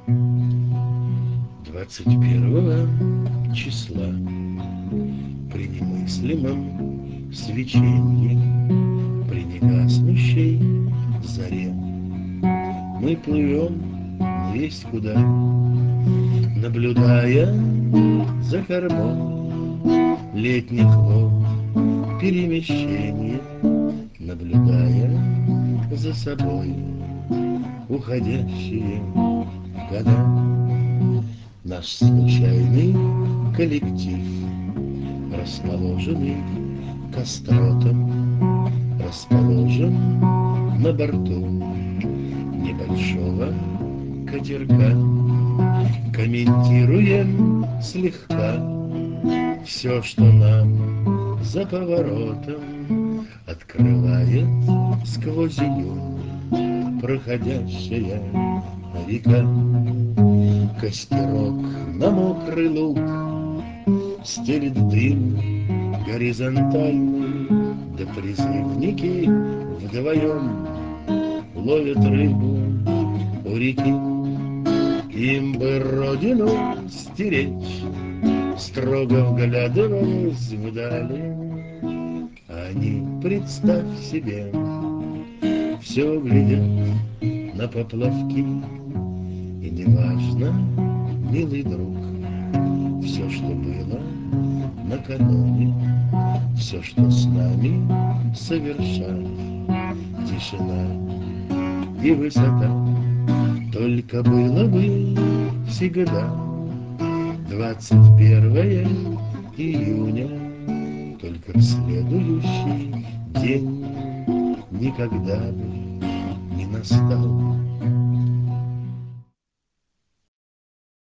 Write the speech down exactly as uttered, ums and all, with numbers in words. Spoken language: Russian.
Двадцать первого числа при немыслимом свеченье, при негаснущей заре мы плывем невесть куда, наблюдая за кормой летних волн перемещение, наблюдая за собой уходящие года. Наш случайный коллектив, расположенный к остротам, расположен на борту небольшого катерка. Комментируем слегка все, что нам за поворотом открывает сквозь июнь проходящая река. Костерок на мокрый луг стелит дым горизонтальный, да призывники вдвоем ловят рыбу у реки. Им бы родину стеречь, строго вглядываясь вдали, они, представь себе, все глядят на поплавки. И неважно, милый друг, все, что было накануне, все, что с нами совершали, тишина и высота. Только было бы всегда двадцать первое июня, только в следующий день никогда бы не настал.